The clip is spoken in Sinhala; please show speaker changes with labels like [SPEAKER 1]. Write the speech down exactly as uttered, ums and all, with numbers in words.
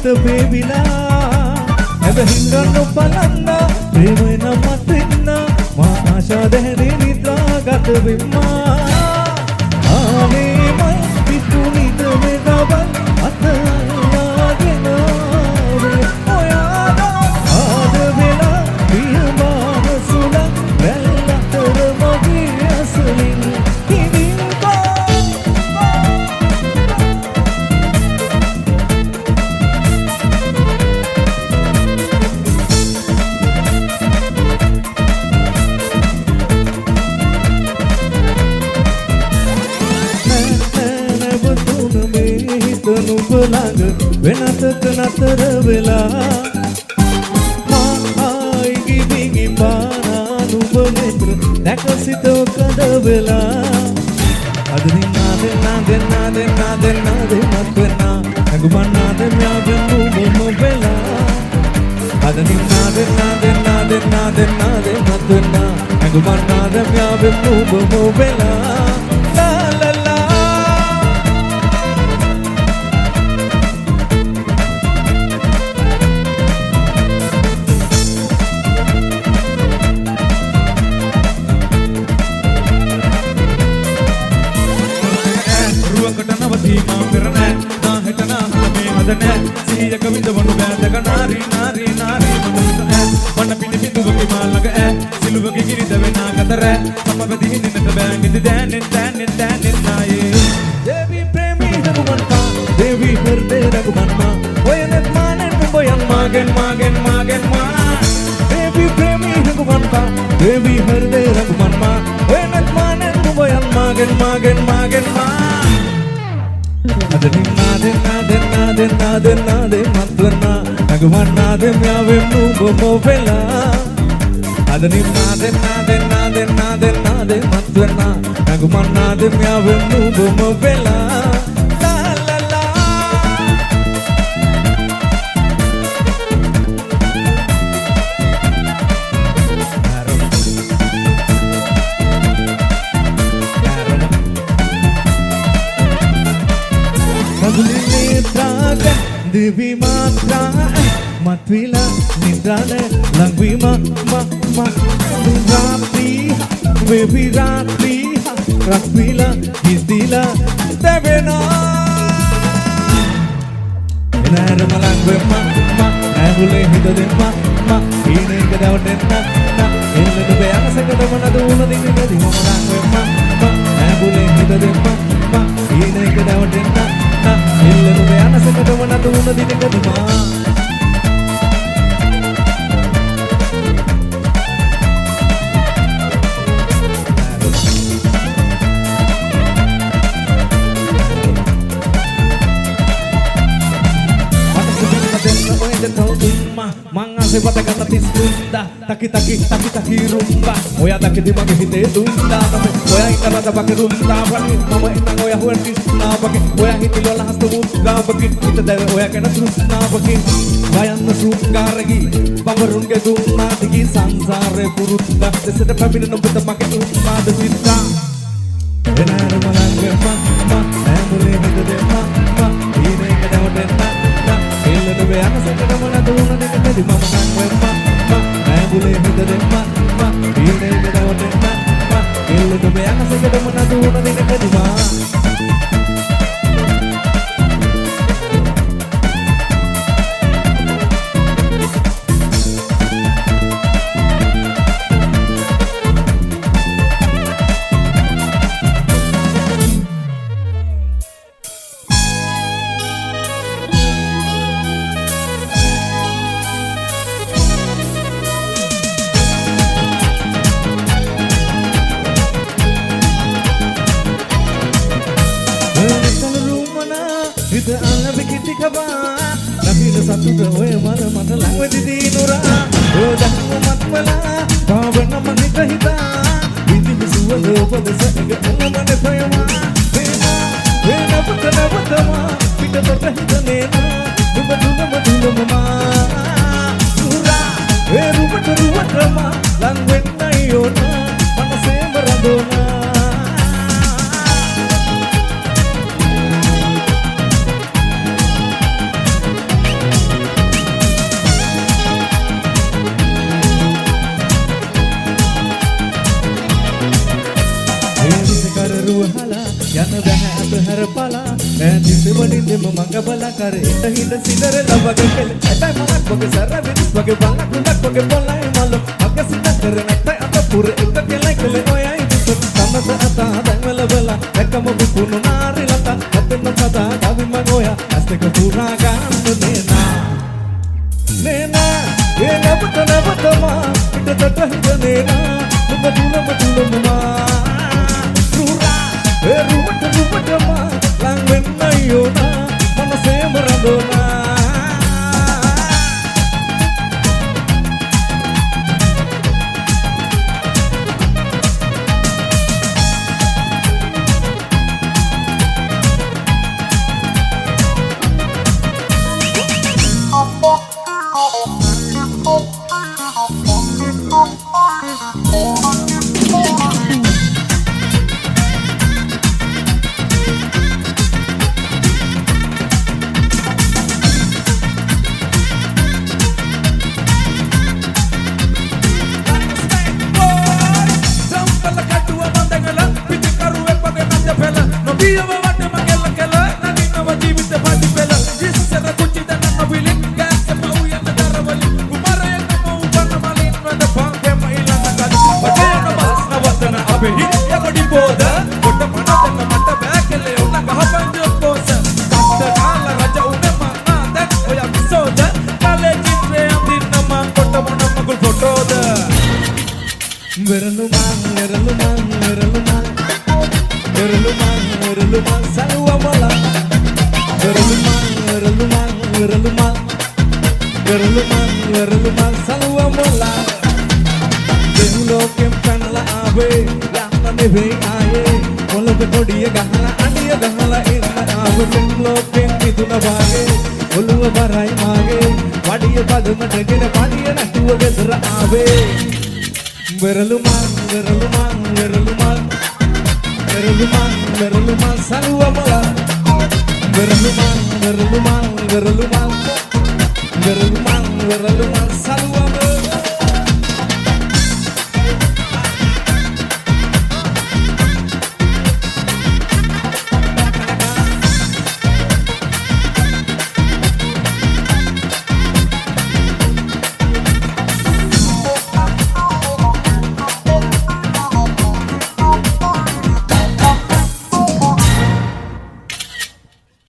[SPEAKER 1] හිත වේවිලා ඇබහින්ගන්න බලන්න ප්‍රේමය නමත් වෙන්න මා ආශා දැහැනේ නිද්‍රාගත වෙම්මා ආවේ මයි පිටුනිද මෙදවල් අතලාගෙන ඔයාලා ආද වෙලා පියමාන සුලක් වැල්ලතර මගේ අසලින් වෙනතක නතර වෙලා මායි ගිවිගි පානා නුඹ මෙතර දැක සිත කඩ වෙලා අද දිනාද නාද නාද නාද නාද මත් වෙනා නගුමනාද ම්යාවෙන් නුඹ වෙලා අද දිනාද නාද නාද නාද නාද මත් වෙනා නගුමනාද ම්යාවෙන් නුඹ වෙලා සිහියක විඳවනු බෑදක නාරි නාරි නාරි මන පිණි පිටුවකි මාළඟ ඈ සිලුවකි ගිරිද වෙනාගතර මම වැදි හිඳින්නට බෑ නිදි දෑනෙන් දෑනෙන් දෑනෙන් නායේ දේවි ප්‍රේමී රඝුමන්තා දේවි හෘදේ රඝුමන්තා ඔයනෙත් මානෙන් නුඹයන් මාගෙන් මාගෙන් මාගෙන් මා දේවි ප්‍රේමී රඝුමන්තා දේවි හෘදේ රඝුමන්තා ඔයනෙත් මානෙන් නුඹයන් මාගෙන් මාගෙන් මාගෙන් මා අද නිනාද නාද නාද නාද නාද මත්වනා නගමනාද ම්යාවෙන් නුඹ වෙලා අද නිනාද නාද නාද නාද නාද මත්වනා නගමනාද ම්යාවෙන් නුඹ වෙලා Devi matra matwila nidrane langwima ma ma ratri baby ratri ratwila hidila devena enara malangwe ma ma agule hidade ma ma ine gadawdenna na ellenu be anasakada manaduna dinne di malangwe ma ma agule hidade ma ma ine gadawdenna ellenu be anasakada manaduna dinne di ma Mangase batakan tis tunda taki taki taki taki rumba oya taki di mage hite tunda tame oya ikara da bake rumba bani mama inna oya huan kisna bake oya hite lola hastu muga bake ita deve oya kana trusna bake bayanna sungaragi babarun ge dunna digi sansare purutta desata pamina nobata mage umma de sitta enara malange ma ma amule hite de ma ma ine kadawde na na ellenu be anasakada manaduna de di mama nangwe ma ma agule hidade ma ma ine gadawde ma ma ellenu be anasakada manaduna dinne di ma satu oe mana mana langwe di nura o jangan matpala pavana manita hita bidi bisuwa do padasa ga mana prema vena vena patana patama pita tota hita nena duba duba duba mama nura e rupa rupa drama langwe nayona manase maradona කර රුවහලා යන බෑ අපහැර පලා ඈතින් වඩින්දෙම මඟ බලා කර ඉත හිඳ සිදර ලබගේ කෙල ඇතයි මලක් වගේ සර විදිස් වගේ බලක් උඩක් වගේ පොළයි මල මග සිත කර නැතයි අත පුර එක කෙලයි කෙල ඔයයි විස සමත අතා දැන්වල බලා එකම පුුණු නාරි ලතා ඇතන සදා කවි මගෝයා ඇස්තක පුරා ගන්න නේනා නේනා ඒ නබත නබතමා පිටතට හිඳ නේනා නුඹ දුලම දුලමමා රුරා ඒ රුවට රුවටමා ලං වෙන්න Jonah මනසේම රඳෝනා Berluman, berluman, berluman, berluman, berluman.